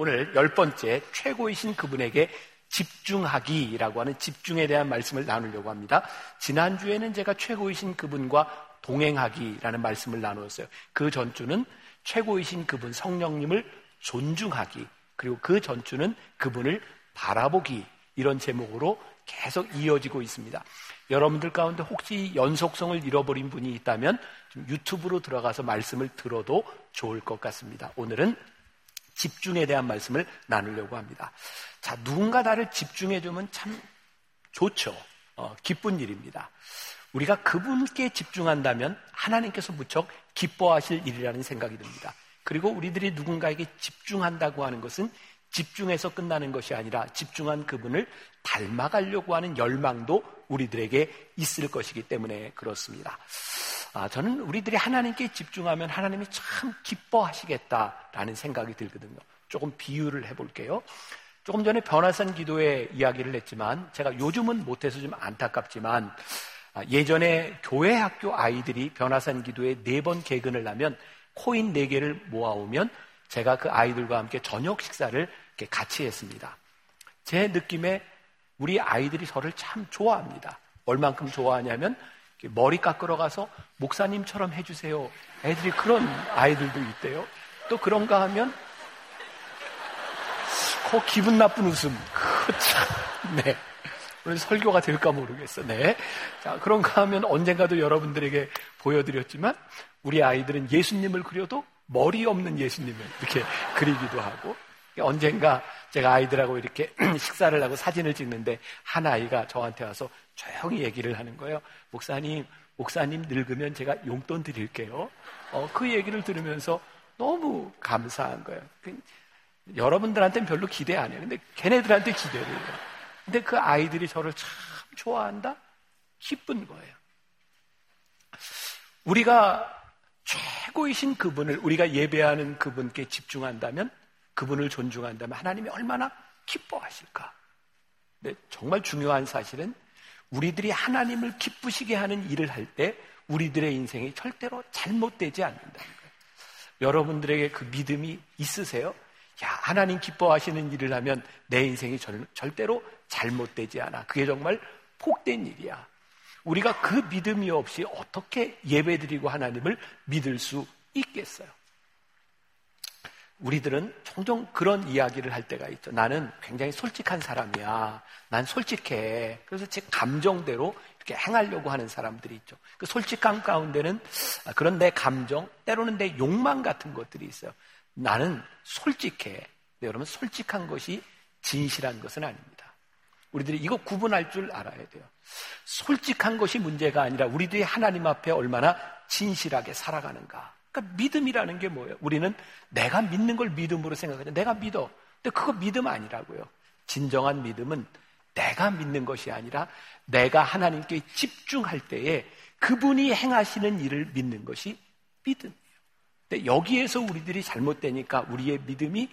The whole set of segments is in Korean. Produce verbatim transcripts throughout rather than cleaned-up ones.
오늘 열 번째 최고이신 그분에게 집중하기라고 하는 집중에 대한 말씀을 나누려고 합니다. 지난주에는 제가 최고이신 그분과 동행하기라는 말씀을 나누었어요. 그 전주는 최고이신 그분 성령님을 존중하기, 그리고 그 전주는 그분을 바라보기, 이런 제목으로 계속 이어지고 있습니다. 여러분들 가운데 혹시 연속성을 잃어버린 분이 있다면 좀 유튜브로 들어가서 말씀을 들어도 좋을 것 같습니다. 오늘은 집중에 대한 말씀을 나누려고 합니다. 자, 누군가 나를 집중해주면 참 좋죠. 어, 기쁜 일입니다. 우리가 그분께 집중한다면 하나님께서 무척 기뻐하실 일이라는 생각이 듭니다. 그리고 우리들이 누군가에게 집중한다고 하는 것은 집중해서 끝나는 것이 아니라 집중한 그분을 닮아가려고 하는 열망도 우리들에게 있을 것이기 때문에 그렇습니다. 아, 저는 우리들이 하나님께 집중하면 하나님이 참 기뻐하시겠다라는 생각이 들거든요. 조금 비유를 해볼게요. 조금 전에 변화산 기도회 이야기를 했지만 제가 요즘은 못해서 좀 안타깝지만 예전에 교회 학교 아이들이 변화산 기도회 네 번 개근을 하면 코인 네 개를 모아오면 제가 그 아이들과 함께 저녁 식사를 이렇게 같이 했습니다. 제 느낌에 우리 아이들이 저를 참 좋아합니다. 얼만큼 좋아하냐면 머리 깎으러 가서 목사님처럼 해주세요. 애들이 그런 아이들도 있대요. 또 그런가 하면 그 기분 나쁜 웃음. 그 참, 네. 오늘 설교가 될까 모르겠어. 네. 자, 그런가 하면 언젠가도 여러분들에게 보여드렸지만 우리 아이들은 예수님을 그려도 머리 없는 예수님을 이렇게 그리기도 하고, 언젠가 제가 아이들하고 이렇게 식사를 하고 사진을 찍는데 한 아이가 저한테 와서 조용히 얘기를 하는 거예요. 목사님, 목사님 늙으면 제가 용돈 드릴게요. 어, 그 얘기를 들으면서 너무 감사한 거예요. 여러분들한테는 별로 기대 안 해요. 근데 걔네들한테 기대를 해요. 근데 그 아이들이 저를 참 좋아한다? 기쁜 거예요. 우리가 최고이신 그분을, 우리가 예배하는 그분께 집중한다면, 그분을 존중한다면 하나님이 얼마나 기뻐하실까? 근데 정말 중요한 사실은 우리들이 하나님을 기쁘시게 하는 일을 할 때 우리들의 인생이 절대로 잘못되지 않는다는 거예요. 여러분들에게 그 믿음이 있으세요? 야, 하나님 기뻐하시는 일을 하면 내 인생이 절, 절대로 잘못되지 않아. 그게 정말 복된 일이야. 우리가 그 믿음이 없이 어떻게 예배드리고 하나님을 믿을 수 있겠어요? 우리들은 종종 그런 이야기를 할 때가 있죠. 나는 굉장히 솔직한 사람이야. 난 솔직해. 그래서 제 감정대로 이렇게 행하려고 하는 사람들이 있죠. 그 솔직함 가운데는 그런 내 감정, 때로는 내 욕망 같은 것들이 있어요. 나는 솔직해. 근데 여러분, 솔직한 것이 진실한 것은 아닙니다. 우리들이 이거 구분할 줄 알아야 돼요. 솔직한 것이 문제가 아니라 우리들이 하나님 앞에 얼마나 진실하게 살아가는가. 그러니까 믿음이라는 게 뭐예요? 우리는 내가 믿는 걸 믿음으로 생각하죠. 내가 믿어. 근데 그거 믿음 아니라고요. 진정한 믿음은 내가 믿는 것이 아니라 내가 하나님께 집중할 때에 그분이 행하시는 일을 믿는 것이 믿음이에요. 근데 여기에서 우리들이 잘못되니까 우리의 믿음이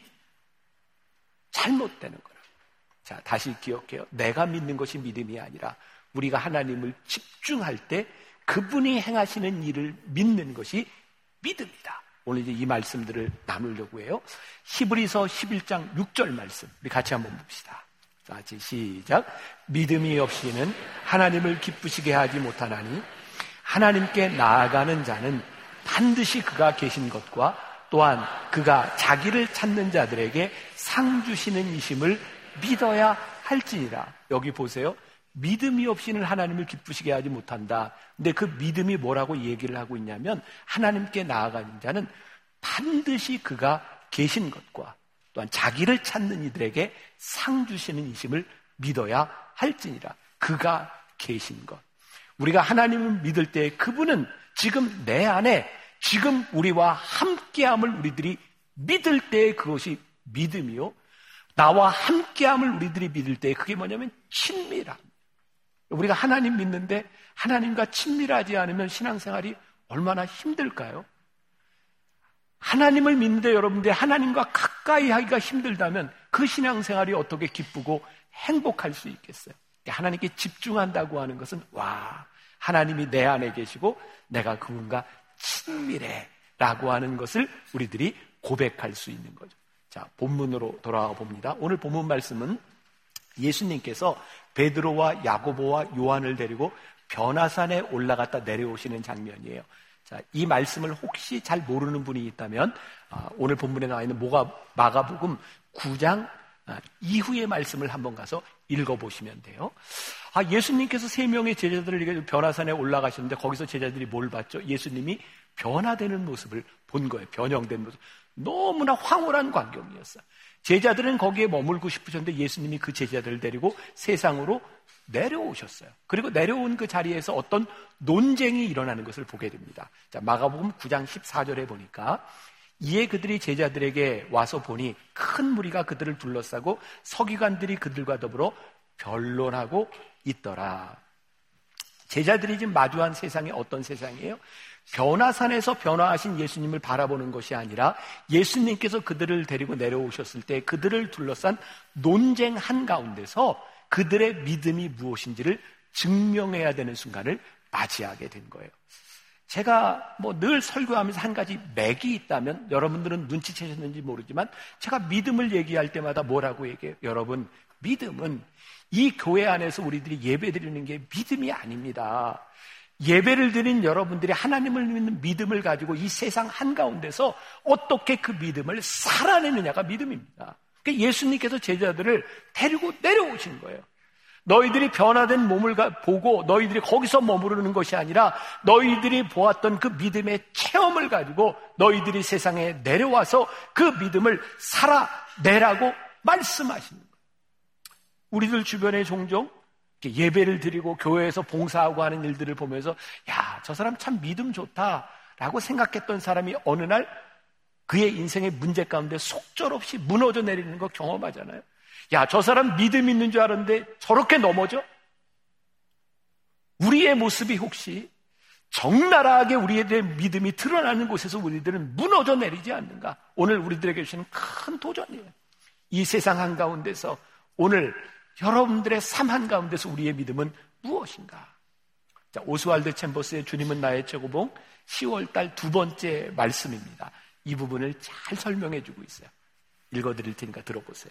잘못되는 거예요. 자, 다시 기억해요. 내가 믿는 것이 믿음이 아니라 우리가 하나님을 집중할 때 그분이 행하시는 일을 믿는 것이 믿음이다. 오늘 이제 이 말씀들을 나누려고 해요. 히브리서 십일 장 육 절 말씀 우리 같이 한번 봅시다. 자, 같이 시작. 믿음이 없이는 하나님을 기쁘시게 하지 못하나니 하나님께 나아가는 자는 반드시 그가 계신 것과 또한 그가 자기를 찾는 자들에게 상 주시는 이심을 믿어야 할지니라. 여기 보세요. 믿음이 없이는 하나님을 기쁘시게 하지 못한다. 근데 그 믿음이 뭐라고 얘기를 하고 있냐면 하나님께 나아가는 자는 반드시 그가 계신 것과 또한 자기를 찾는 이들에게 상 주시는 이심을 믿어야 할지니라. 그가 계신 것. 우리가 하나님을 믿을 때 그분은 지금 내 안에 지금 우리와 함께함을 우리들이 믿을 때 그것이 믿음이요. 나와 함께함을 우리들이 믿을 때 그게 뭐냐면 친밀함. 우리가 하나님 믿는데 하나님과 친밀하지 않으면 신앙생활이 얼마나 힘들까요? 하나님을 믿는데 여러분들이 하나님과 가까이 하기가 힘들다면 그 신앙생활이 어떻게 기쁘고 행복할 수 있겠어요? 하나님께 집중한다고 하는 것은 와, 하나님이 내 안에 계시고 내가 그분과 친밀해 라고 하는 것을 우리들이 고백할 수 있는 거죠. 자, 본문으로 돌아가 봅니다. 오늘 본문 말씀은 예수님께서 베드로와 야고보와 요한을 데리고 변화산에 올라갔다 내려오시는 장면이에요. 자, 이 말씀을 혹시 잘 모르는 분이 있다면 아, 오늘 본문에 나와 있는 모가, 마가복음 구 장 아, 이후의 말씀을 한번 가서 읽어보시면 돼요. 아, 예수님께서 세 명의 제자들을 변화산에 올라가셨는데 거기서 제자들이 뭘 봤죠? 예수님이 변화되는 모습을 본 거예요. 변형된 모습. 너무나 황홀한 광경이었어요. 제자들은 거기에 머물고 싶으셨는데 예수님이 그 제자들을 데리고 세상으로 내려오셨어요. 그리고 내려온 그 자리에서 어떤 논쟁이 일어나는 것을 보게 됩니다. 자, 마가복음 구 장 십사 절에 보니까 이에 그들이 제자들에게 와서 보니 큰 무리가 그들을 둘러싸고 서기관들이 그들과 더불어 변론하고 있더라. 제자들이 지금 마주한 세상이 어떤 세상이에요? 변화산에서 변화하신 예수님을 바라보는 것이 아니라 예수님께서 그들을 데리고 내려오셨을 때 그들을 둘러싼 논쟁 한가운데서 그들의 믿음이 무엇인지를 증명해야 되는 순간을 맞이하게 된 거예요. 제가 뭐 늘 설교하면서 한 가지 맥이 있다면 여러분들은 눈치채셨는지 모르지만 제가 믿음을 얘기할 때마다 뭐라고 얘기해요? 여러분, 믿음은 이 교회 안에서 우리들이 예배 드리는 게 믿음이 아닙니다. 예배를 드린 여러분들이 하나님을 믿는 믿음을 가지고 이 세상 한가운데서 어떻게 그 믿음을 살아내느냐가 믿음입니다. 그러니까 예수님께서 제자들을 데리고 내려오신 거예요. 너희들이 변화된 몸을 보고 너희들이 거기서 머무르는 것이 아니라 너희들이 보았던 그 믿음의 체험을 가지고 너희들이 세상에 내려와서 그 믿음을 살아내라고 말씀하시는 거예요. 우리들 주변에 종종 예배를 드리고 교회에서 봉사하고 하는 일들을 보면서 야, 저 사람 참 믿음 좋다라고 생각했던 사람이 어느 날 그의 인생의 문제 가운데 속절없이 무너져 내리는 거 경험하잖아요. 야, 저 사람 믿음 있는 줄 알았는데 저렇게 넘어져? 우리의 모습이 혹시 적나라하게 우리에 대한 믿음이 드러나는 곳에서 우리들은 무너져 내리지 않는가? 오늘 우리들에게 주시는 큰 도전이에요. 이 세상 한가운데서 오늘 여러분들의 삶 한가운데서 우리의 믿음은 무엇인가? 자, 오스왈드 챔버스의 주님은 나의 최고봉 시월 달 두 번째 말씀입니다. 이 부분을 잘 설명해 주고 있어요. 읽어드릴 테니까 들어보세요.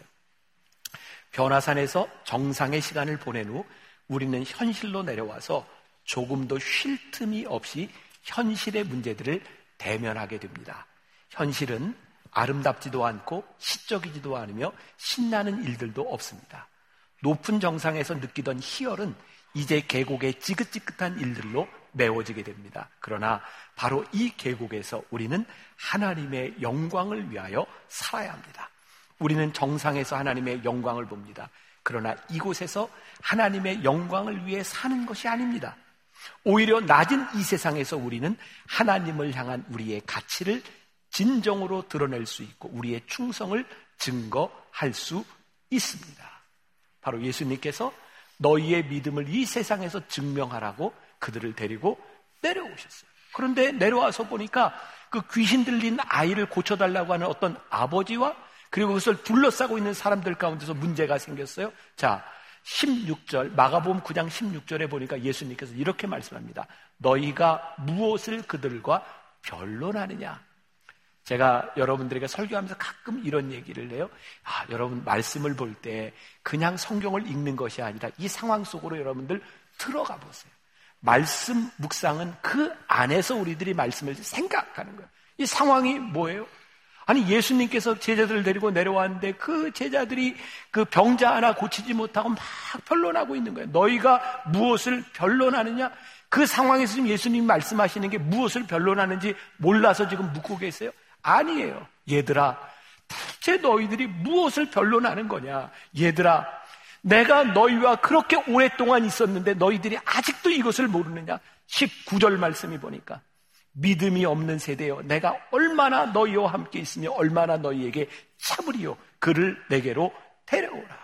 변화산에서 정상의 시간을 보낸 후 우리는 현실로 내려와서 조금도 쉴 틈이 없이 현실의 문제들을 대면하게 됩니다. 현실은 아름답지도 않고 시적이지도 않으며 신나는 일들도 없습니다. 높은 정상에서 느끼던 희열은 이제 계곡의 지긋지긋한 일들로 메워지게 됩니다. 그러나 바로 이 계곡에서 우리는 하나님의 영광을 위하여 살아야 합니다. 우리는 정상에서 하나님의 영광을 봅니다. 그러나 이곳에서 하나님의 영광을 위해 사는 것이 아닙니다. 오히려 낮은 이 세상에서 우리는 하나님을 향한 우리의 가치를 진정으로 드러낼 수 있고 우리의 충성을 증거할 수 있습니다. 바로 예수님께서 너희의 믿음을 이 세상에서 증명하라고 그들을 데리고 내려오셨어요. 그런데 내려와서 보니까 그 귀신 들린 아이를 고쳐달라고 하는 어떤 아버지와 그리고 그것을 둘러싸고 있는 사람들 가운데서 문제가 생겼어요. 자, 십육 절 마가복음 구 장 십육 절에 보니까 예수님께서 이렇게 말씀합니다. 너희가 무엇을 그들과 변론하느냐? 제가 여러분들에게 설교하면서 가끔 이런 얘기를 해요. 아, 여러분 말씀을 볼 때 그냥 성경을 읽는 것이 아니라 이 상황 속으로 여러분들 들어가 보세요. 말씀 묵상은 그 안에서 우리들이 말씀을 생각하는 거예요. 이 상황이 뭐예요? 아니, 예수님께서 제자들을 데리고 내려왔는데 그 제자들이 그 병자 하나 고치지 못하고 막 변론하고 있는 거예요. 너희가 무엇을 변론하느냐? 그 상황에서 지금 예수님이 말씀하시는 게 무엇을 변론하는지 몰라서 지금 묻고 계세요? 아니에요. 얘들아, 대체 너희들이 무엇을 변론하는 거냐? 얘들아, 내가 너희와 그렇게 오랫동안 있었는데 너희들이 아직도 이것을 모르느냐? 십구 절 말씀이 보니까 믿음이 없는 세대여, 내가 얼마나 너희와 함께 있으며 얼마나 너희에게 참으리요, 그를 내게로 데려오라.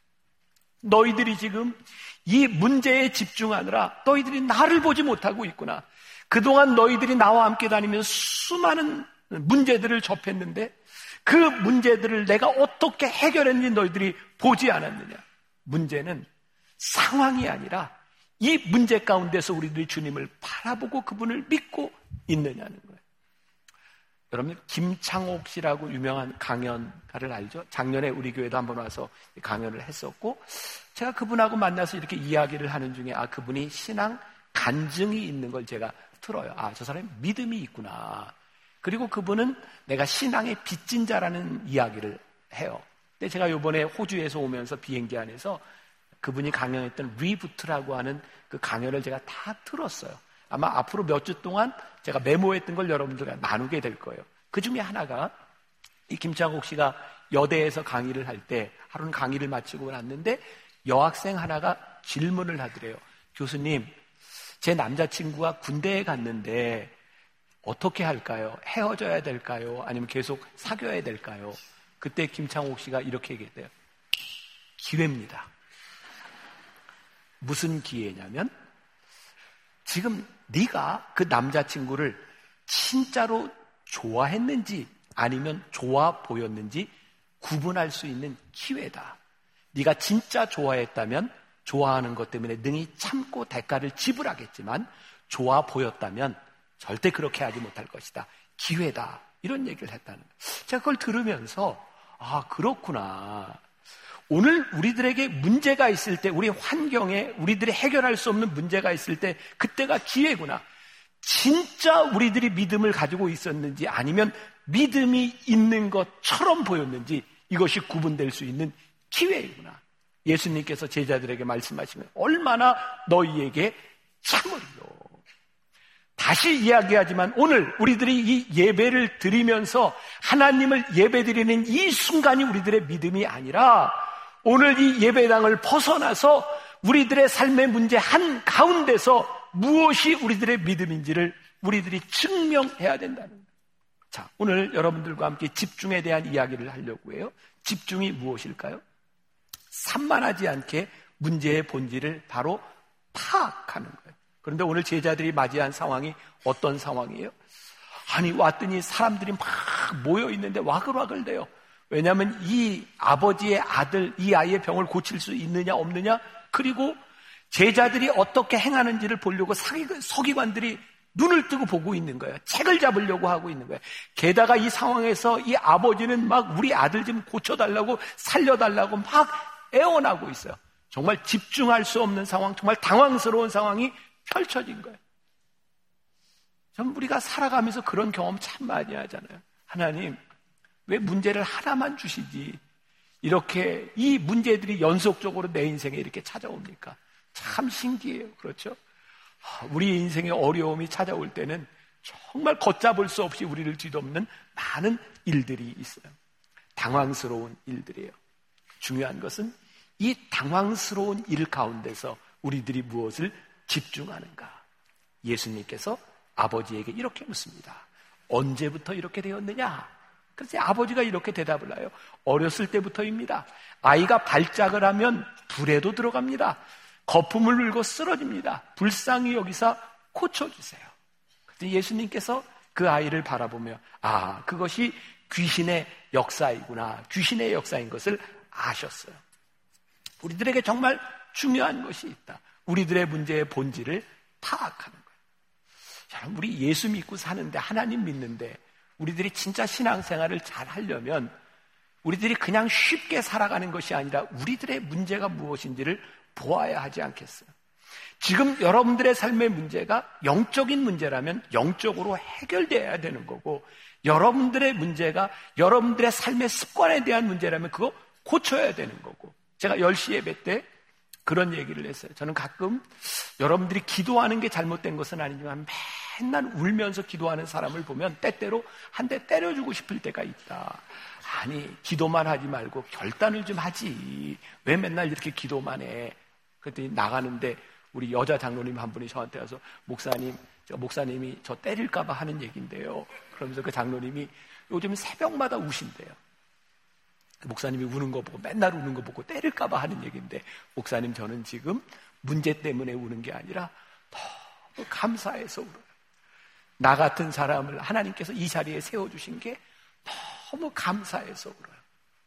너희들이 지금 이 문제에 집중하느라 너희들이 나를 보지 못하고 있구나. 그동안 너희들이 나와 함께 다니면서 수많은 문제들을 접했는데 그 문제들을 내가 어떻게 해결했는지 너희들이 보지 않았느냐. 문제는 상황이 아니라 이 문제 가운데서 우리들이 주님을 바라보고 그분을 믿고 있느냐는 거예요. 여러분 김창옥 씨라고 유명한 강연가를 알죠? 작년에 우리 교회도 한번 와서 강연을 했었고, 제가 그분하고 만나서 이렇게 이야기를 하는 중에 아 그분이 신앙 간증이 있는 걸 제가 들어요. 아 저 사람이 믿음이 있구나. 그리고 그분은 내가 신앙의 빚진 자라는 이야기를 해요. 근데 제가 이번에 호주에서 오면서 비행기 안에서 그분이 강연했던 리부트라고 하는 그 강연을 제가 다 들었어요. 아마 앞으로 몇 주 동안 제가 메모했던 걸 여러분들과 나누게 될 거예요. 그 중에 하나가 이 김창옥 씨가 여대에서 강의를 할 때 하루는 강의를 마치고 났는데 여학생 하나가 질문을 하더래요. 교수님, 제 남자친구가 군대에 갔는데 어떻게 할까요? 헤어져야 될까요? 아니면 계속 사귀어야 될까요? 그때 김창옥 씨가 이렇게 얘기했대요. 기회입니다. 무슨 기회냐면 지금 네가 그 남자친구를 진짜로 좋아했는지 아니면 좋아 보였는지 구분할 수 있는 기회다. 네가 진짜 좋아했다면 좋아하는 것 때문에 능히 참고 대가를 지불하겠지만 좋아 보였다면 절대 그렇게 하지 못할 것이다. 기회다. 이런 얘기를 했다는 거예요. 제가 그걸 들으면서 아 그렇구나. 오늘 우리들에게 문제가 있을 때, 우리 환경에 우리들이 해결할 수 없는 문제가 있을 때 그때가 기회구나. 진짜 우리들이 믿음을 가지고 있었는지 아니면 믿음이 있는 것처럼 보였는지 이것이 구분될 수 있는 기회이구나. 예수님께서 제자들에게 말씀하시면 얼마나 너희에게 참으리요. 다시 이야기하지만 오늘 우리들이 이 예배를 드리면서 하나님을 예배드리는 이 순간이 우리들의 믿음이 아니라 오늘 이 예배당을 벗어나서 우리들의 삶의 문제 한가운데서 무엇이 우리들의 믿음인지를 우리들이 증명해야 된다는 거예요. 자, 오늘 여러분들과 함께 집중에 대한 이야기를 하려고 해요. 집중이 무엇일까요? 산만하지 않게 문제의 본질을 바로 파악하는 거예요. 그런데 오늘 제자들이 맞이한 상황이 어떤 상황이에요? 아니 왔더니 사람들이 막 모여 있는데 와글와글대요. 왜냐하면 이 아버지의 아들, 이 아이의 병을 고칠 수 있느냐 없느냐, 그리고 제자들이 어떻게 행하는지를 보려고 서기관들이 눈을 뜨고 보고 있는 거예요. 책을 잡으려고 하고 있는 거예요. 게다가 이 상황에서 이 아버지는 막 우리 아들 좀 고쳐달라고 살려달라고 막 애원하고 있어요. 정말 집중할 수 없는 상황, 정말 당황스러운 상황이 펼쳐진 거예요. 참 우리가 살아가면서 그런 경험 참 많이 하잖아요. 하나님, 왜 문제를 하나만 주시지? 이렇게 이 문제들이 연속적으로 내 인생에 이렇게 찾아옵니까? 참 신기해요. 그렇죠? 우리 인생의 어려움이 찾아올 때는 정말 걷잡을 수 없이 우리를 뒤덮는 많은 일들이 있어요. 당황스러운 일들이에요. 중요한 것은 이 당황스러운 일 가운데서 우리들이 무엇을 집중하는가? 예수님께서 아버지에게 이렇게 묻습니다. 언제부터 이렇게 되었느냐? 그래서 아버지가 이렇게 대답을 해요. 어렸을 때부터입니다. 아이가 발작을 하면 불에도 들어갑니다. 거품을 물고 쓰러집니다. 불쌍히 여기사 고쳐주세요. 그때 예수님께서 그 아이를 바라보며 아, 그것이 귀신의 역사이구나. 귀신의 역사인 것을 아셨어요. 우리들에게 정말 중요한 것이 있다. 우리들의 문제의 본질을 파악하는 거예요. 우리 예수 믿고 사는데, 하나님 믿는데 우리들이 진짜 신앙생활을 잘 하려면 우리들이 그냥 쉽게 살아가는 것이 아니라 우리들의 문제가 무엇인지를 보아야 하지 않겠어요? 지금 여러분들의 삶의 문제가 영적인 문제라면 영적으로 해결돼야 되는 거고, 여러분들의 문제가 여러분들의 삶의 습관에 대한 문제라면 그거 고쳐야 되는 거고. 제가 열 시 예배 때 그런 얘기를 했어요. 저는 가끔 여러분들이 기도하는 게 잘못된 것은 아니지만 맨날 울면서 기도하는 사람을 보면 때때로 한 대 때려주고 싶을 때가 있다. 아니, 기도만 하지 말고 결단을 좀 하지. 왜 맨날 이렇게 기도만 해? 그랬더니 나가는데 우리 여자 장로님 한 분이 저한테 와서 목사님, 저 목사님이 저 때릴까 봐 하는 얘기인데요. 그러면서 그 장로님이 요즘 새벽마다 우신대요. 목사님이 우는 거 보고, 맨날 우는 거 보고 때릴까 봐 하는 얘기인데, 목사님 저는 지금 문제 때문에 우는 게 아니라 너무 감사해서 울어요. 나 같은 사람을 하나님께서 이 자리에 세워주신 게 너무 감사해서 울어요.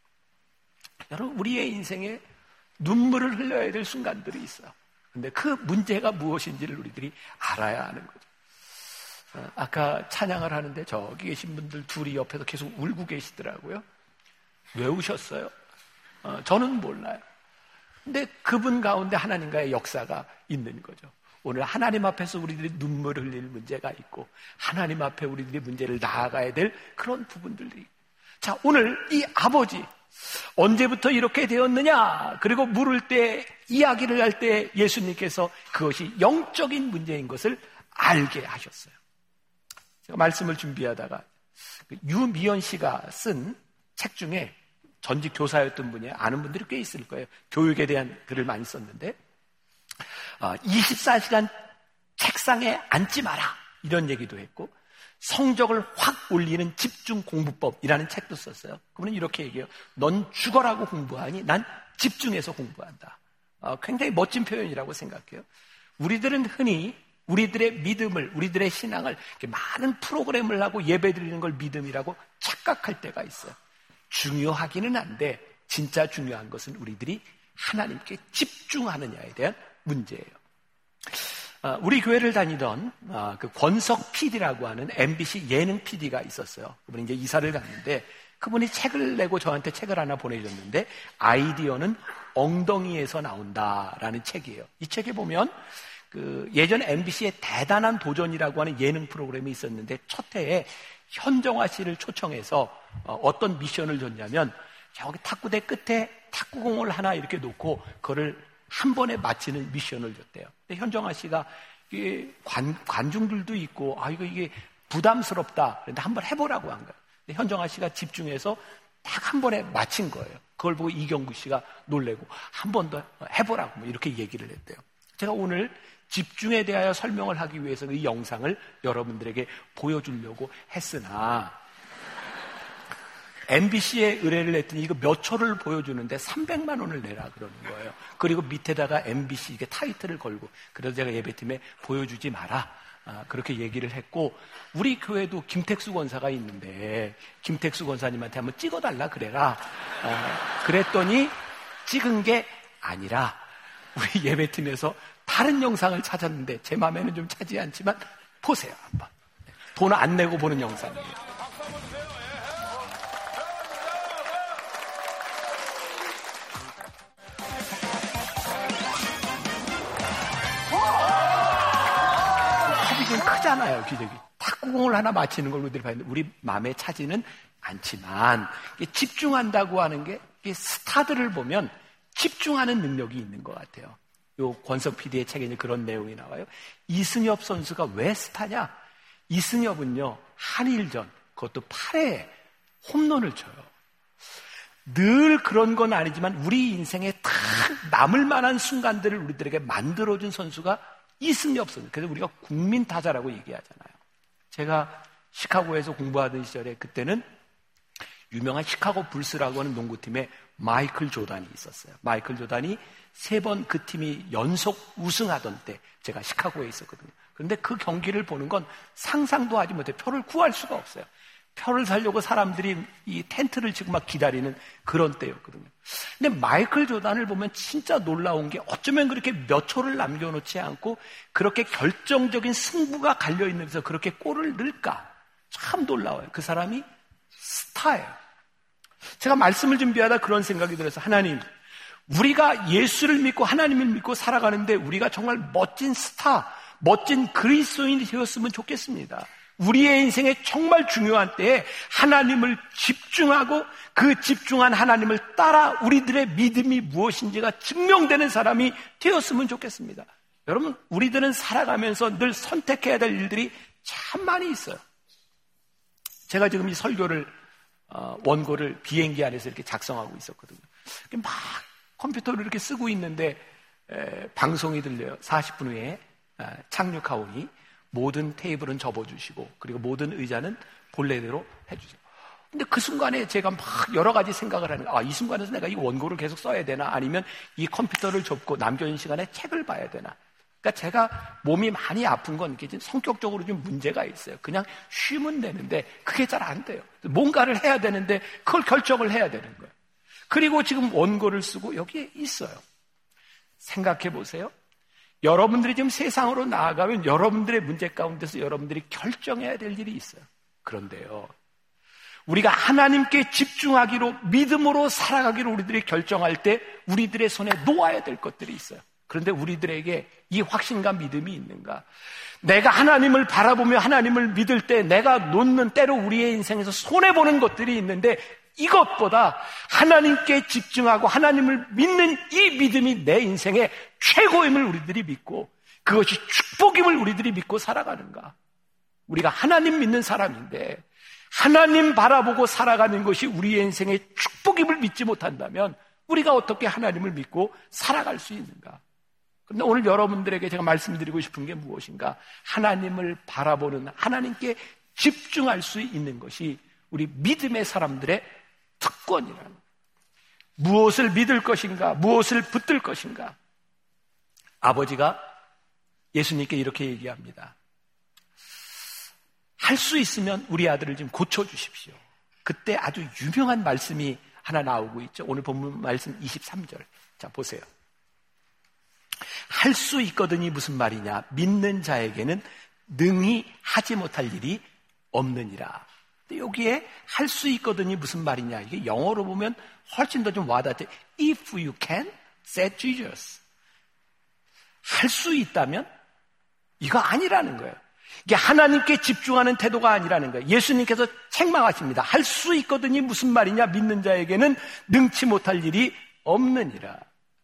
여러분, 우리의 인생에 눈물을 흘려야 될 순간들이 있어요. 근데 그 문제가 무엇인지를 우리들이 알아야 하는 거죠. 아까 찬양을 하는데 저기 계신 분들 둘이 옆에서 계속 울고 계시더라고요. 왜 우셨어요? 어, 저는 몰라요. 근데 그분 가운데 하나님과의 역사가 있는 거죠. 오늘 하나님 앞에서 우리들이 눈물을 흘릴 문제가 있고 하나님 앞에 우리들이 문제를 나아가야 될 그런 부분들이. 자, 오늘 이 아버지 언제부터 이렇게 되었느냐? 그리고 물을 때 이야기를 할 때 예수님께서 그것이 영적인 문제인 것을 알게 하셨어요. 제가 말씀을 준비하다가 유미연 씨가 쓴 책 중에 전직 교사였던 분이 아는 분들이 꽤 있을 거예요. 교육에 대한 글을 많이 썼는데 이십사 시간 책상에 앉지 마라 이런 얘기도 했고 성적을 확 올리는 집중 공부법이라는 책도 썼어요. 그분은 이렇게 얘기해요. 넌 죽어라고 공부하니 난 집중해서 공부한다. 굉장히 멋진 표현이라고 생각해요. 우리들은 흔히 우리들의 믿음을, 우리들의 신앙을 많은 프로그램을 하고 예배드리는 걸 믿음이라고 착각할 때가 있어요. 중요하기는 한데 진짜 중요한 것은 우리들이 하나님께 집중하느냐에 대한 문제예요. 우리 교회를 다니던 그 권석 피디라고 하는 엠비씨 예능 피디가 있었어요. 그분이 이제 이사를 갔는데 그분이 책을 내고 저한테 책을 하나 보내줬는데 아이디어는 엉덩이에서 나온다라는 책이에요. 이 책에 보면 그 예전 엠비씨의 대단한 도전이라고 하는 예능 프로그램이 있었는데 첫 해에 현정화 씨를 초청해서 어떤 미션을 줬냐면 저기 탁구대 끝에 탁구공을 하나 이렇게 놓고 그거를 한 번에 맞히는 미션을 줬대요. 근데 현정화 씨가 이게 관, 관중들도 있고 아 이거 이게 부담스럽다. 그런데 한번 해보라고 한 거예요. 근데 현정화 씨가 집중해서 딱 한 번에 맞힌 거예요. 그걸 보고 이경구 씨가 놀래고 한 번 더 해보라고 뭐 이렇게 얘기를 했대요. 제가 오늘 집중에 대하여 설명을 하기 위해서 이 영상을 여러분들에게 보여주려고 했으나 엠비씨에 의뢰를 했더니 이거 몇 초를 보여주는데 삼백만 원을 내라 그러는 거예요. 그리고 밑에다가 엠비씨 이게 타이틀을 걸고 그래서 제가 예배팀에 보여주지 마라 아, 그렇게 얘기를 했고 우리 교회도 김택수 권사가 있는데 김택수 권사님한테 한번 찍어달라 그래라 아, 그랬더니 찍은 게 아니라 우리 예배팀에서 다른 영상을 찾았는데 제 마음에는 좀 차지 않지만 보세요 한번. 돈 안 내고 보는 영상이에요. 기적이 크잖아요. 기적이. 탁구공을 하나 맞히는 걸 우리들이 봤는데 우리 마음에 차지는 않지만 집중한다고 하는 게 스타들을 보면 집중하는 능력이 있는 것 같아요. 요 권석 피디의 책에 이제 그런 내용이 나와요. 이승엽 선수가 왜 스타냐? 이승엽은요, 한일전, 그것도 팔 회에 홈런을 쳐요. 늘 그런 건 아니지만 우리 인생에 딱 남을 만한 순간들을 우리들에게 만들어준 선수가 이승엽 선수. 그래서 우리가 국민 타자라고 얘기하잖아요. 제가 시카고에서 공부하던 시절에 그때는 유명한 시카고 불스라고 하는 농구팀에 마이클 조단이 있었어요. 마이클 조단이 세 번 그 팀이 연속 우승하던 때 제가 시카고에 있었거든요. 그런데 그 경기를 보는 건 상상도 하지 못해 표를 구할 수가 없어요. 표를 사려고 사람들이 이 텐트를 치고 막 기다리는 그런 때였거든요. 근데 마이클 조단을 보면 진짜 놀라운 게 어쩌면 그렇게 몇 초를 남겨놓지 않고 그렇게 결정적인 승부가 갈려있는데서 그렇게 골을 넣을까? 참 놀라워요. 그 사람이 스타예요. 제가 말씀을 준비하다 그런 생각이 들어서 하나님, 우리가 예수를 믿고 하나님을 믿고 살아가는데 우리가 정말 멋진 스타, 멋진 그리스도인이 되었으면 좋겠습니다. 우리의 인생에 정말 중요한 때에 하나님을 집중하고 그 집중한 하나님을 따라 우리들의 믿음이 무엇인지가 증명되는 사람이 되었으면 좋겠습니다. 여러분, 우리들은 살아가면서 늘 선택해야 될 일들이 참 많이 있어요. 제가 지금 이 설교를 어, 원고를 비행기 안에서 이렇게 작성하고 있었거든요. 막 컴퓨터를 이렇게 쓰고 있는데 에, 방송이 들려요. 사십 분 후에 에, 착륙하오니 모든 테이블은 접어주시고 그리고 모든 의자는 본래대로 해주세요. 근데 그 순간에 제가 막 여러 가지 생각을 하는 거예요. 아, 이 순간에서 내가 이 원고를 계속 써야 되나? 아니면 이 컴퓨터를 접고 남겨진 시간에 책을 봐야 되나? 그러니까 제가 몸이 많이 아픈 건 이게 좀 성격적으로 좀 문제가 있어요. 그냥 쉬면 되는데 그게 잘 안 돼요. 뭔가를 해야 되는데 그걸 결정을 해야 되는 거예요. 그리고 지금 원고를 쓰고 여기에 있어요. 생각해 보세요. 여러분들이 지금 세상으로 나아가면 여러분들의 문제 가운데서 여러분들이 결정해야 될 일이 있어요. 그런데요, 우리가 하나님께 집중하기로, 믿음으로 살아가기로 우리들이 결정할 때 우리들의 손에 놓아야 될 것들이 있어요. 그런데 우리들에게 이 확신과 믿음이 있는가? 내가 하나님을 바라보며 하나님을 믿을 때 내가 놓는, 때로 우리의 인생에서 손해보는 것들이 있는데, 이것보다 하나님께 집중하고 하나님을 믿는 이 믿음이 내 인생의 최고임을 우리들이 믿고, 그것이 축복임을 우리들이 믿고 살아가는가? 우리가 하나님 믿는 사람인데 하나님 바라보고 살아가는 것이 우리의 인생의 축복임을 믿지 못한다면 우리가 어떻게 하나님을 믿고 살아갈 수 있는가? 그런데 오늘 여러분들에게 제가 말씀드리고 싶은 게 무엇인가? 하나님을 바라보는, 하나님께 집중할 수 있는 것이 우리 믿음의 사람들의 특권이라는 거예요. 무엇을 믿을 것인가? 무엇을 붙들 것인가? 아버지가 예수님께 이렇게 얘기합니다. 할 수 있으면 우리 아들을 좀 고쳐주십시오. 그때 아주 유명한 말씀이 하나 나오고 있죠. 오늘 본문 말씀 이십삼 절. 자, 보세요. 할 수 있거든이 무슨 말이냐? 믿는 자에게는 능히 하지 못할 일이 없느니라. 근데 여기에 할 수 있거든이 무슨 말이냐? 이게 영어로 보면 훨씬 더 좀 와닿죠. If you can, said Jesus. 할 수 있다면 이거 아니라는 거예요. 이게 하나님께 집중하는 태도가 아니라는 거예요. 예수님께서 책망하십니다. 할 수 있거든이 무슨 말이냐? 믿는 자에게는 능치 못할 일이 없느니라.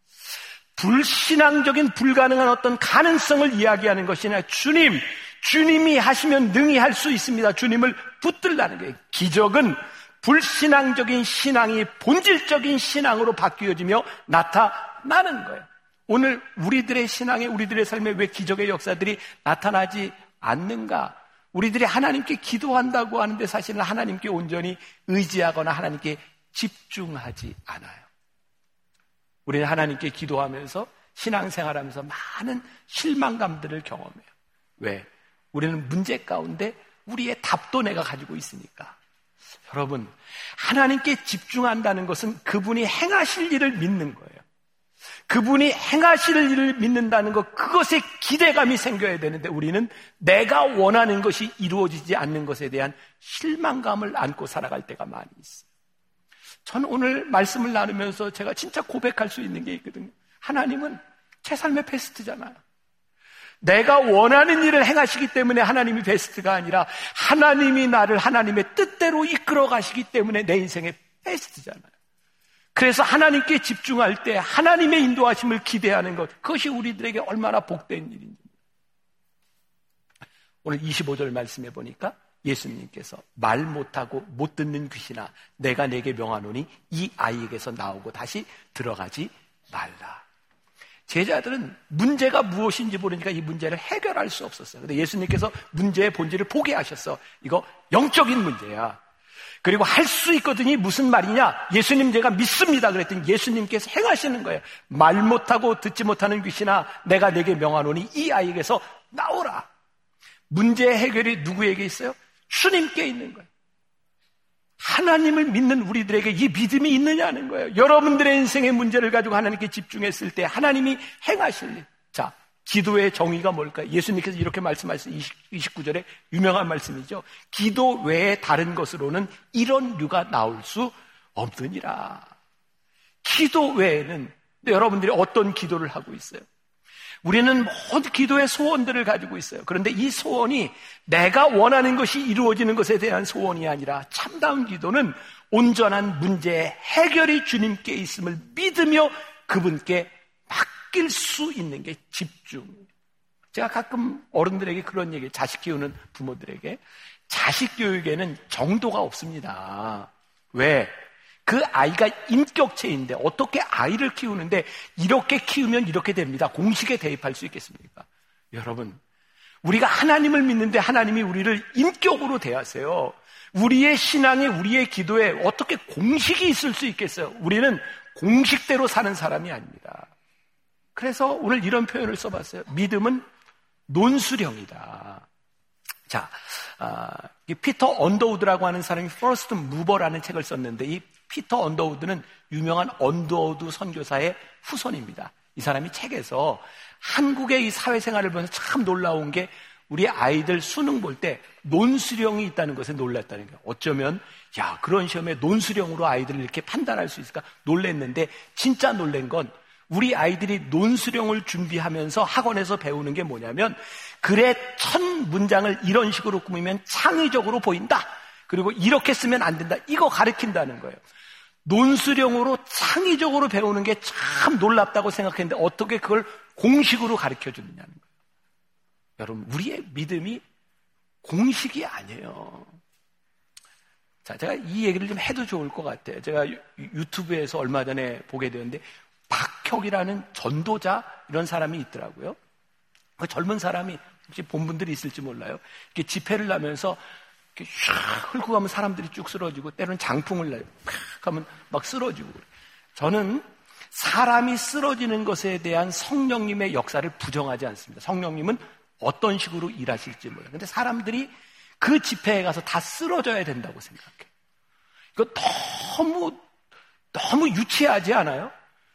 불신앙적인 불가능한 어떤 가능성을 이야기하는 것이 아니라 주님, 주님이 하시면 능히 할 수 있습니다. 주님을 붙들라는 거예요. 기적은 불신앙적인 신앙이 본질적인 신앙으로 바뀌어지며 나타나는 거예요. 오늘 우리들의 신앙에, 우리들의 삶에 왜 기적의 역사들이 나타나지 않는가? 우리들이 하나님께 기도한다고 하는데 사실은 하나님께 온전히 의지하거나 하나님께 집중하지 않아요. 우리는 하나님께 기도하면서 신앙생활하면서 많은 실망감들을 경험해요. 왜? 우리는 문제 가운데 우리의 답도 내가 가지고 있으니까. 여러분, 하나님께 집중한다는 것은 그분이 행하실 일을 믿는 거예요. 그분이 행하실 일을 믿는다는 것, 그것에 기대감이 생겨야 되는데 우리는 내가 원하는 것이 이루어지지 않는 것에 대한 실망감을 안고 살아갈 때가 많이 있어요. 저는 오늘 말씀을 나누면서 제가 진짜 고백할 수 있는 게 있거든요. 하나님은 제 삶의 베스트잖아요. 내가 원하는 일을 행하시기 때문에 하나님이 베스트가 아니라 하나님이 나를 하나님의 뜻대로 이끌어 가시기 때문에 내 인생의 베스트잖아요. 그래서 하나님께 집중할 때 하나님의 인도하심을 기대하는 것, 그것이 우리들에게 얼마나 복된 일인지. 오늘 이십오 절 말씀해 보니까 예수님께서 말 못하고 못 듣는 귀신아, 내가 내게 명하노니 이 아이에게서 나오고 다시 들어가지 말라. 제자들은 문제가 무엇인지 모르니까 이 문제를 해결할 수 없었어요. 그런데 예수님께서 문제의 본질을 보게 하셨어. 이거 영적인 문제야. 그리고 할 수 있거든이 무슨 말이냐? 예수님 제가 믿습니다. 그랬더니 예수님께서 행하시는 거예요. 말 못하고 듣지 못하는 귀신아, 내가 내게 명하노니 이 아이에게서 나오라. 문제의 해결이 누구에게 있어요? 주님께 있는 거예요. 하나님을 믿는 우리들에게 이 믿음이 있느냐는 거예요. 여러분들의 인생의 문제를 가지고 하나님께 집중했을 때 하나님이 행하실 일. 자, 기도의 정의가 뭘까요? 예수님께서 이렇게 말씀하신 이십구 절에 유명한 말씀이죠. 기도 외에 다른 것으로는 이런 류가 나올 수 없느니라. 기도 외에는 여러분들이 어떤 기도를 하고 있어요? 우리는 모든 기도의 소원들을 가지고 있어요. 그런데 이 소원이 내가 원하는 것이 이루어지는 것에 대한 소원이 아니라 참다운 기도는 온전한 문제의 해결이 주님께 있음을 믿으며 그분께 맡길 수 있는 게 집중. 제가 가끔 어른들에게 그런 얘기, 자식 키우는 부모들에게, 자식 교육에는 정도가 없습니다. 왜? 그 아이가 인격체인데 어떻게 아이를 키우는데 이렇게 키우면 이렇게 됩니다. 공식에 대입할 수 있겠습니까? 여러분, 우리가 하나님을 믿는데 하나님이 우리를 인격으로 대하세요. 우리의 신앙에, 우리의 기도에 어떻게 공식이 있을 수 있겠어요? 우리는 공식대로 사는 사람이 아닙니다. 그래서 오늘 이런 표현을 써봤어요. 믿음은 논수령이다. 자, 아, 이 피터 언더우드라고 하는 사람이 First Mover라는 책을 썼는데 이 피터 언더우드는 유명한 언더우드 선교사의 후손입니다. 이 사람이 책에서 한국의 이 사회생활을 보면서 참 놀라운 게 우리 아이들 수능 볼 때 논수령이 있다는 것에 놀랐다는 거예요. 어쩌면 야 그런 시험에 논수령으로 아이들을 이렇게 판단할 수 있을까 놀랐는데 진짜 놀란 건 우리 아이들이 논수령을 준비하면서 학원에서 배우는 게 뭐냐면 글의 첫 문장을 이런 식으로 꾸미면 창의적으로 보인다. 그리고 이렇게 쓰면 안 된다. 이거 가르친다는 거예요. 논수령으로 창의적으로 배우는 게 참 놀랍다고 생각했는데 어떻게 그걸 공식으로 가르쳐주느냐는 거예요. 여러분, 우리의 믿음이 공식이 아니에요. 자, 제가 이 얘기를 좀 해도 좋을 것 같아요. 제가 유튜브에서 얼마 전에 보게 되었는데 박혁이라는 전도자 이런 사람이 있더라고요. 그 젊은 사람이 혹시 본 분들이 있을지 몰라요. 이렇게 집회를 하면서 이렇게 샥 흘고 가면 사람들이 쭉 쓰러지고 때로는 장풍을 내요. 팍 하면 막 쓰러지고. 저는 사람이 쓰러지는 것에 대한 성령님의 역사를 부정하지 않습니다. 성령님은 어떤 식으로 일하실지 몰라요. 근데 사람들이 그 집회에 가서 다 쓰러져야 된다고 생각해요. 이거 너무 너무 유치하지 않아요?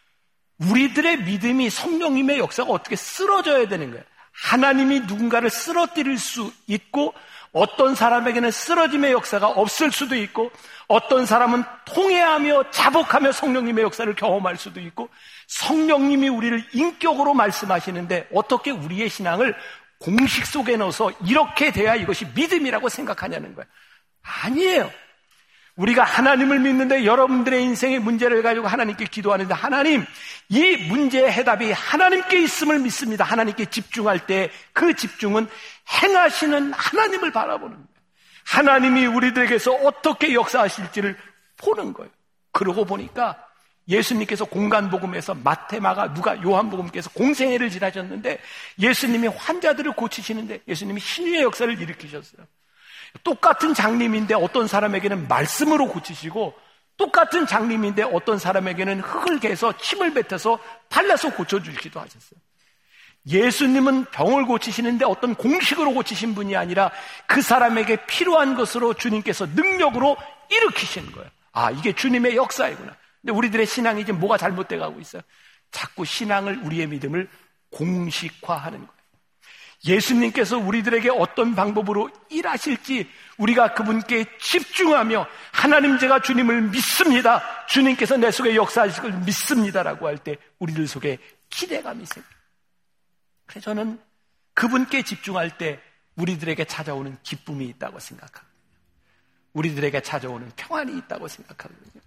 우리들의 믿음이 성령님의 역사가 어떻게 쓰러져야 되는 거예요. 하나님이 누군가를 쓰러뜨릴 수 있고 어떤 사람에게는 쓰러짐의 역사가 없을 수도 있고 어떤 사람은 통회하며 자복하며 성령님의 역사를 경험할 수도 있고 성령님이 우리를 인격으로 말씀하시는데 어떻게 우리의 신앙을 공식 속에 넣어서 이렇게 돼야 이것이 믿음이라고 생각하냐는 거예요. 아니에요. 우리가 하나님을 믿는데 여러분들의 인생의 문제를 가지고 하나님께 기도하는데 하나님, 이 문제의 해답이 하나님께 있음을 믿습니다. 하나님께 집중할 때 그 집중은 행하시는 하나님을 바라보는 거예요. 하나님이 우리들에게서 어떻게 역사하실지를 보는 거예요. 그러고 보니까 예수님께서 공간복음에서 마태, 마가, 누가, 요한복음께서 공생애를 지나셨는데 예수님이 환자들을 고치시는데 예수님이 신유의 역사를 일으키셨어요. 똑같은 장님인데 어떤 사람에게는 말씀으로 고치시고 똑같은 장님인데 어떤 사람에게는 흙을 개서 침을 뱉어서 발라서 고쳐주시기도 하셨어요. 예수님은 병을 고치시는데 어떤 공식으로 고치신 분이 아니라 그 사람에게 필요한 것으로 주님께서 능력으로 일으키시는 거예요. 아, 이게 주님의 역사이구나. 근데 우리들의 신앙이 지금 뭐가 잘못돼 가고 있어요? 자꾸 신앙을, 우리의 믿음을 공식화하는 거예요. 예수님께서 우리들에게 어떤 방법으로 일하실지 우리가 그분께 집중하며 하나님, 제가 주님을 믿습니다. 주님께서 내 속에 역사하실 걸 믿습니다라고 할 때 우리들 속에 기대감이 생겨요. 그래서 저는 그분께 집중할 때 우리들에게 찾아오는 기쁨이 있다고 생각합니다. 우리들에게 찾아오는 평안이 있다고 생각하거든요.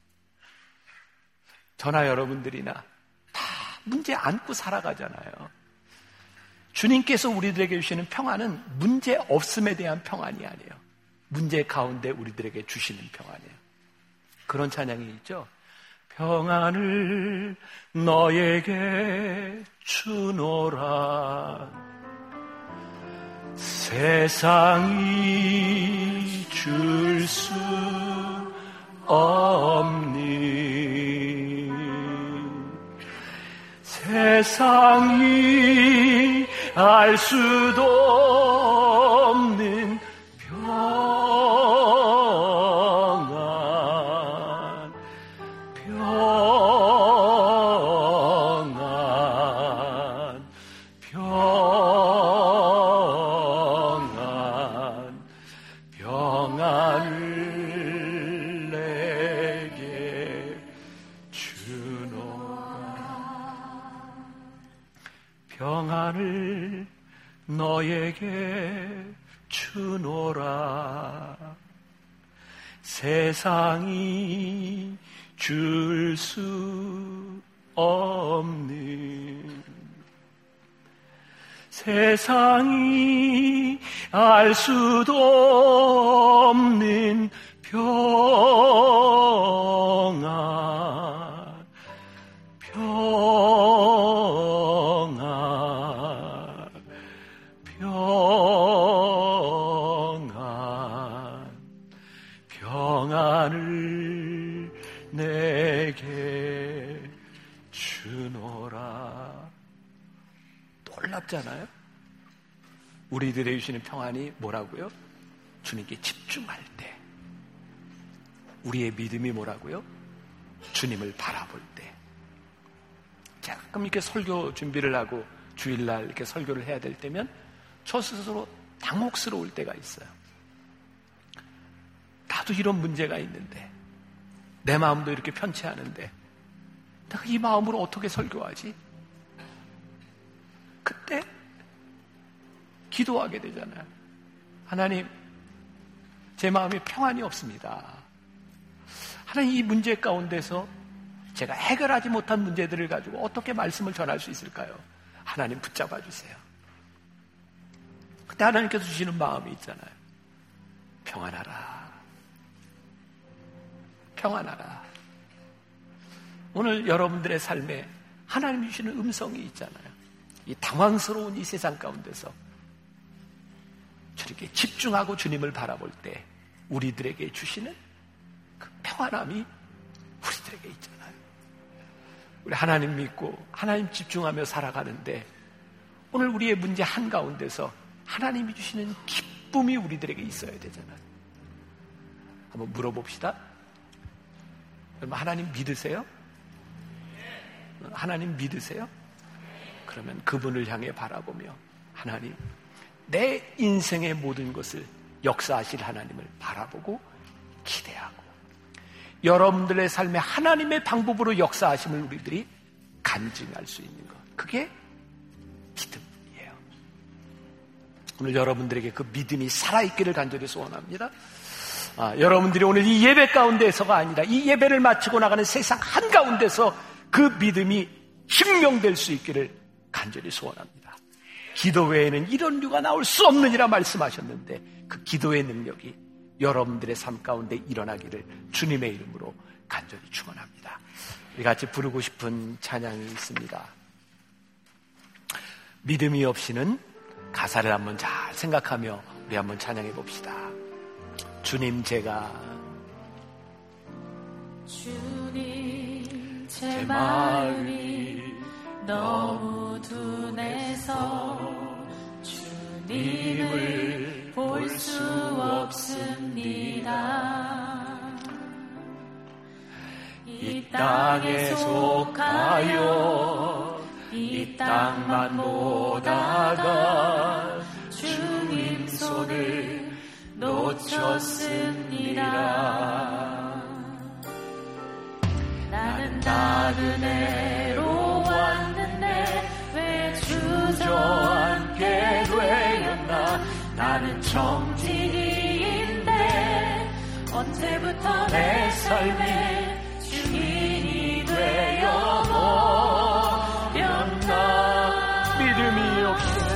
저나 여러분들이나 다 문제 안고 살아가잖아요. 주님께서 우리들에게 주시는 평안은 문제 없음에 대한 평안이 아니에요. 문제 가운데 우리들에게 주시는 평안이에요. 그런 찬양이 있죠. 평안을 너에게 주노라. 세상이 줄 수 없니. 세상이 알 수도 없는 평안, 평안, 평안, 평안을 내게 주노라. 평안을 너에게 주노라. 세상이 줄 수 없는, 세상이 알 수도 없는 평안, 평안, 평안, 평안을 내게 주노라. 놀랍잖아요? 우리들의 주시는 평안이 뭐라고요? 주님께 집중할 때. 우리의 믿음이 뭐라고요? 주님을 바라볼 때. 가끔 이렇게 설교 준비를 하고 주일날 이렇게 설교를 해야 될 때면 저 스스로 당혹스러울 때가 있어요. 나도 이런 문제가 있는데, 내 마음도 이렇게 편치 않은데 내가 이 마음으로 어떻게 설교하지? 그때 기도하게 되잖아요. 하나님, 제 마음에 평안이 없습니다. 하나님, 이 문제 가운데서 제가 해결하지 못한 문제들을 가지고 어떻게 말씀을 전할 수 있을까요? 하나님 붙잡아 주세요. 그때 하나님께서 주시는 마음이 있잖아요. 평안하라. 평안하라. 오늘 여러분들의 삶에 하나님 주시는 음성이 있잖아요. 이 당황스러운 이 세상 가운데서 저렇게 집중하고 주님을 바라볼 때 우리들에게 주시는 그 평안함이 우리들에게 있잖아요. 우리 하나님 믿고 하나님 집중하며 살아가는데 오늘 우리의 문제 한가운데서 하나님이 주시는 기쁨이 우리들에게 있어야 되잖아요. 한번 물어봅시다. 여러분, 하나님 믿으세요? 하나님 믿으세요? 그러면 그분을 향해 바라보며 하나님, 내 인생의 모든 것을 역사하실 하나님을 바라보고 기대하고 여러분들의 삶에 하나님의 방법으로 역사하심을 우리들이 간증할 수 있는 것, 그게 믿음이에요. 오늘 여러분들에게 그 믿음이 살아있기를 간절히 소원합니다. 아, 여러분들이 오늘 이 예배 가운데서가 아니라 이 예배를 마치고 나가는 세상 한가운데서 그 믿음이 증명될 수 있기를 간절히 소원합니다. 기도 외에는 이런 류가 나올 수 없느니라 말씀하셨는데 그 기도의 능력이 여러분들의 삶 가운데 일어나기를 주님의 이름으로 간절히 축원합니다. 우리 같이 부르고 싶은 찬양이 있습니다. 믿음이 없이는 가사를 한번 잘 생각하며 우리 한번 찬양해 봅시다. 주님, 제가 주님, 제 마음이 너무 둔해서 주님을 볼 수 없습니다. 이 땅에 속하여 이 땅만 보다가 주님 손을 놓쳤습니다. 나는 나그네로 왔는데 왜 주저앉게 되었나. 나는 청진이인데 언제부터 내 삶의 주인이 되어버렸나. 믿음이 없이는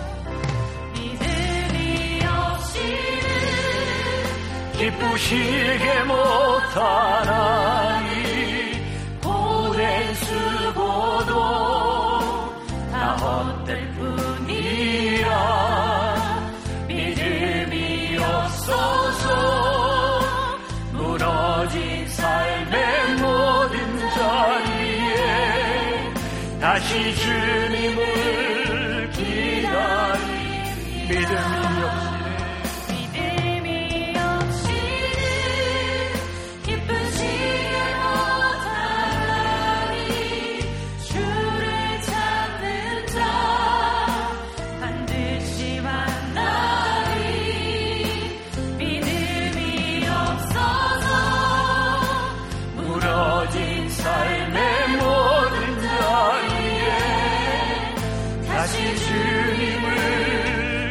기쁘시게 못하나니 오랜 수고도 다 헛될 뿐이라. 믿음이 없어서 무너진 삶의 모든 자리에 다시 주님을 기다리. 믿음이 없이 삶의 모든 자리에 다시 주님을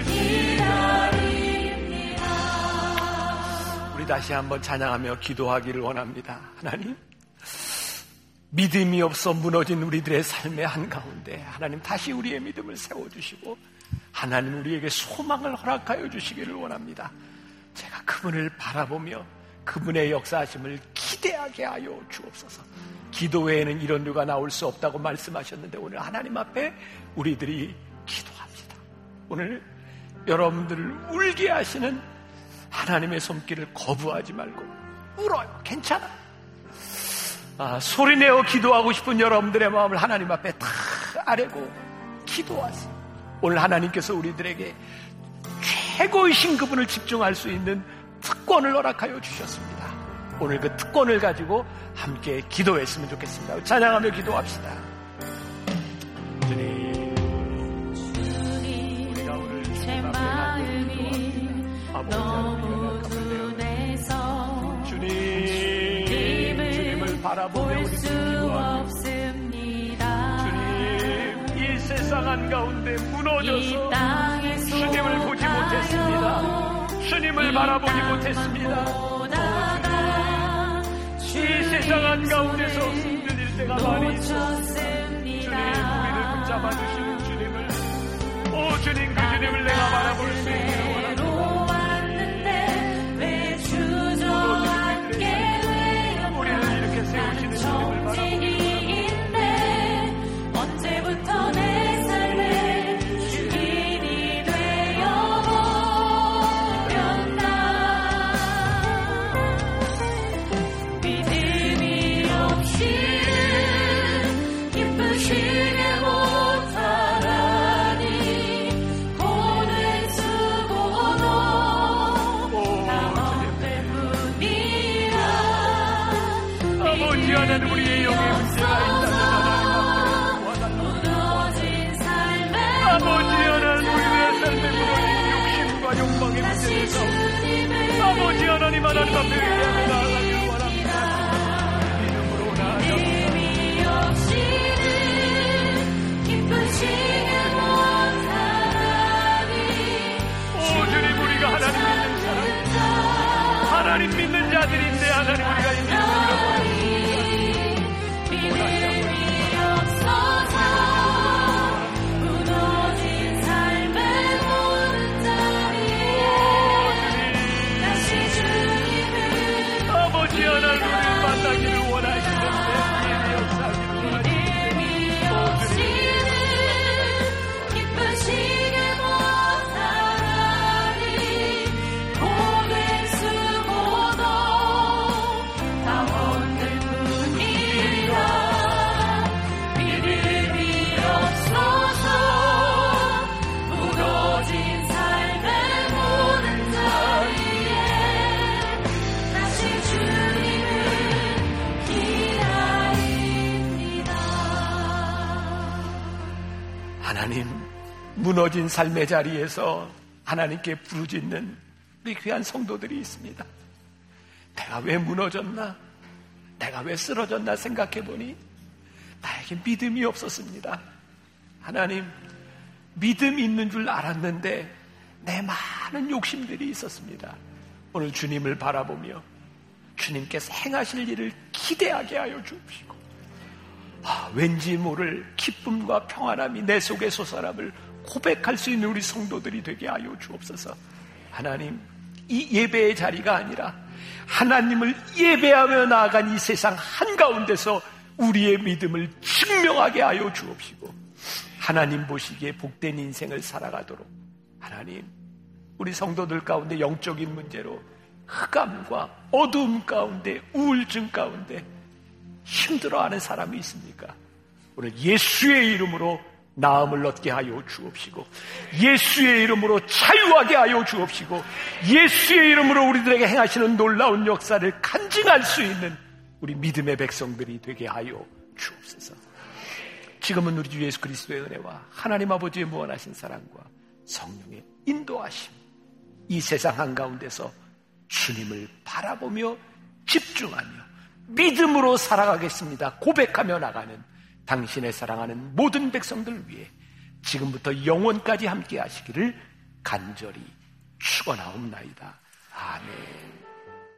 기다립니다. 우리 다시 한번 찬양하며 기도하기를 원합니다. 하나님, 믿음이 없어 무너진 우리들의 삶의 한가운데 하나님 다시 우리의 믿음을 세워주시고 하나님 우리에게 소망을 허락하여 주시기를 원합니다. 제가 그분을 바라보며 그분의 역사하심을 기대하게 하여 주옵소서. 기도 외에는 이런 류가 나올 수 없다고 말씀하셨는데 오늘 하나님 앞에 우리들이 기도합니다. 오늘 여러분들을 울게 하시는 하나님의 손길을 거부하지 말고 울어요. 괜찮아. 아, 소리내어 기도하고 싶은 여러분들의 마음을 하나님 앞에 다 아뢰고 기도하세요. 오늘 하나님께서 우리들에게 최고이신 그분을 집중할 수 있는 특권을 허락하여 주셨습니다. 오늘 그 특권을 가지고 함께 기도했으면 좋겠습니다. 찬양하며 기도합시다. 너무 둔해서 주님을 볼 수 없습니다. 주님, 이 세상 한가운데 무너져서 이 땅에서 주님을 보지 못했습니다. 주님을 바라보지 못했습니다. 이 세상 한가운데서 흔들릴 때가 많이 있었습니다. 주님, 우리를 붙잡아 주시는 주님을, 오 주님, 그 주님을 내가 바라볼 수 있기를 원합니다. 언제부터 내 삶의 주인이 되어버렸나. 믿음이 없이는 기쁘시게 못하나니 돈을 쓰고도 당원 때문이라. 아버지 하나님, 우리의 영의 문제가 있다면 아버지 하나님, 우리의 삶에 무너진 욕심과 욕망의 문제에서 아버지 하나님, 하나님 앞에 회개하며 나아가기를 원합니다. 믿음으로 나아갑니다. 믿음이 없이는 기쁘시게 못하니. 오 주님, 우리가 하나님 믿는 사람입니다. 하나님 믿는 자들인데 하나님, 우리가 이 믿음을 믿음이 없어서 하나님, 우리를 만나기를 원하시는데 믿음이 없사기를 믿음이 없이는 기쁘시게 못하니 돈을 쓰고도 당원들 뿐이라. 믿음이 없어서 무너진 삶의 모든 자리에 다시 주님을 하나님, 무너진 삶의 자리에서 하나님께 부르짖는 우리 귀한 성도들이 있습니다. 내가 왜 무너졌나? 내가 왜 쓰러졌나 생각해보니 나에게 믿음이 없었습니다. 하나님, 믿음이 있는 줄 알았는데 내 많은 욕심들이 있었습니다. 오늘 주님을 바라보며 주님께서 행하실 일을 기대하게 하여 주옵시고, 아, 왠지 모를 기쁨과 평안함이 내 속에 솟아남을 고백할 수 있는 우리 성도들이 되게 하여 주옵소서. 하나님, 이 예배의 자리가 아니라 하나님을 예배하며 나아간 이 세상 한가운데서 우리의 믿음을 증명하게 하여 주옵시고, 하나님 보시기에 복된 인생을 살아가도록, 하나님, 우리 성도들 가운데 영적인 문제로 흑암과 어두움 가운데, 우울증 가운데 힘들어하는 사람이 있습니까? 오늘 예수의 이름으로 나음을 얻게 하여 주옵시고, 예수의 이름으로 자유하게 하여 주옵시고, 예수의 이름으로 우리들에게 행하시는 놀라운 역사를 간증할 수 있는 우리 믿음의 백성들이 되게 하여 주옵소서. 지금은 우리 주 예수 그리스도의 은혜와 하나님 아버지의 무한하신 사랑과 성령의 인도하심, 이 세상 한가운데서 주님을 바라보며 집중하며 믿음으로 살아가겠습니다 고백하며 나가는 당신의 사랑하는 모든 백성들 위해 지금부터 영원까지 함께 하시기를 간절히 축원하옵나이다. 아멘.